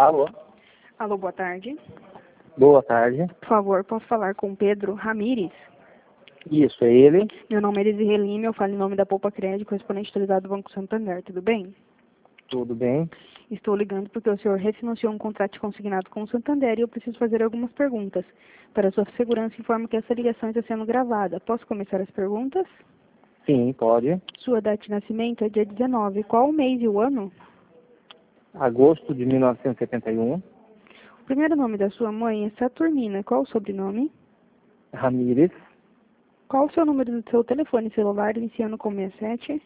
Alô? Alô, boa tarde. Boa tarde. Por favor, posso falar com Pedro Ramires? Isso, é ele? Meu nome é Desirê Lima, eu falo em nome da Poupa Crédito, correspondente autorizado do Banco Santander, tudo bem? Tudo bem? Estou ligando porque o senhor refinanciou um contrato consignado com o Santander e eu preciso fazer algumas perguntas. Para sua segurança, informo que essa ligação está sendo gravada. Posso começar as perguntas? Sim, pode. Sua data de nascimento é dia 19. Qual o mês e o ano? Agosto de 1971. O primeiro nome da sua mãe é Saturnina. Qual o sobrenome? Ramírez. Qual o seu número do seu telefone celular, iniciando com 67?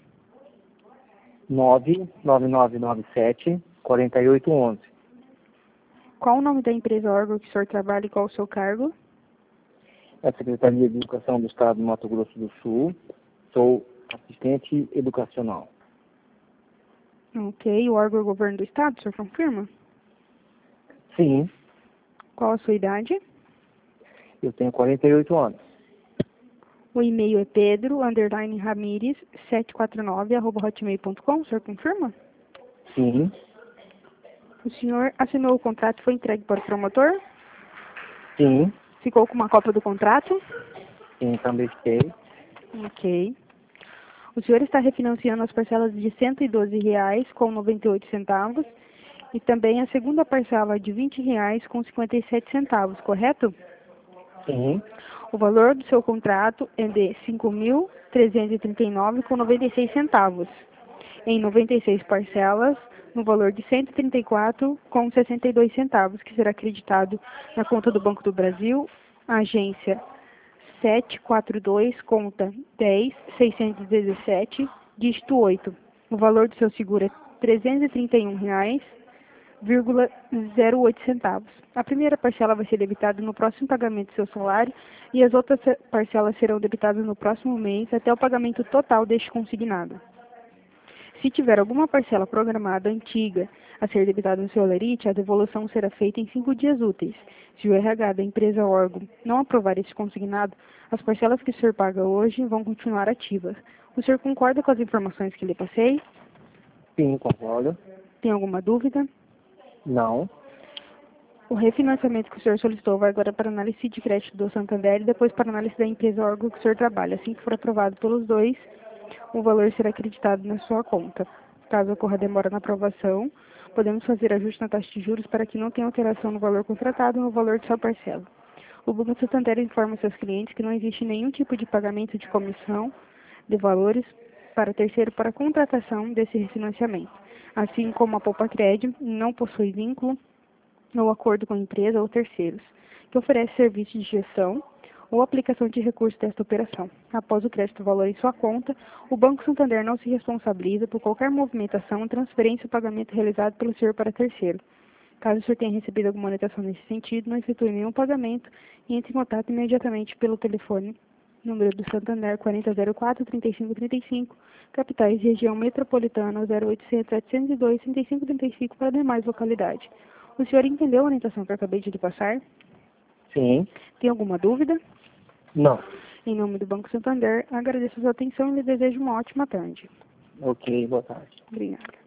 99997 4811. Qual o nome da empresa ou órgão que o senhor trabalha e qual o seu cargo? É a Secretaria de Educação do Estado do Mato Grosso do Sul. Sou assistente educacional. Ok. O órgão é o governo do estado, o senhor confirma? Sim, Qual a sua idade? eu tenho 48 anos. O e-mail é pedro_ramires749@hotmail.com, o senhor confirma? Sim, O senhor assinou o contrato e foi entregue para o promotor? sim, Ficou com uma cópia do contrato? sim, também fiquei. Ok. O senhor está refinanciando as parcelas de R$ 112,98 e também a segunda parcela de R$ 20,57, correto? Sim, O valor do seu contrato é de R$ 5.339,96, em 96 parcelas, no valor de R$ 134,62, que será acreditado na conta do Banco do Brasil, agência 742, conta 10.617, dígito 8. O valor do seu seguro é R$ 331,08. A primeira parcela vai ser debitada no próximo pagamento do seu salário e as outras parcelas serão debitadas no próximo mês até o pagamento total deste consignado. Se tiver alguma parcela programada antiga a ser debitada no seu holerite, a devolução será feita em 5 dias úteis. Se o RH da empresa ou órgão não aprovar esse consignado, as parcelas que o senhor paga hoje vão continuar ativas. O senhor concorda com as informações que lhe passei? sim, concordo. Tem alguma dúvida? Não. O refinanciamento que o senhor solicitou vai agora para análise de crédito do Santander e depois para análise da empresa ou órgão que o senhor trabalha. Assim que for aprovado pelos dois, o valor será acreditado na sua conta. Caso ocorra demora na aprovação, podemos fazer ajuste na taxa de juros para que não tenha alteração no valor contratado ou no valor de sua parcela. O Banco Santander informa seus clientes que não existe nenhum tipo de pagamento de comissão de valores para terceiro para a contratação desse refinanciamento. Assim como a Poupa Crédito não possui vínculo ou acordo com a empresa ou terceiros, que oferece serviço de gestão ou aplicação de recursos desta operação. Após o crédito do valor em sua conta, o Banco Santander não se responsabiliza por qualquer movimentação, transferência ou pagamento realizado pelo senhor para terceiro. Caso o senhor tenha recebido alguma orientação nesse sentido, não efetue nenhum pagamento e entre em contato imediatamente pelo telefone número do Santander 4004-3535, capitais região metropolitana 0800-702-3535 para demais localidades. O senhor entendeu a orientação que eu acabei de lhe passar? Sim. Tem alguma dúvida? Não. Em nome do Banco Santander, agradeço a sua atenção e lhe desejo uma ótima tarde. Ok, boa tarde. Obrigada.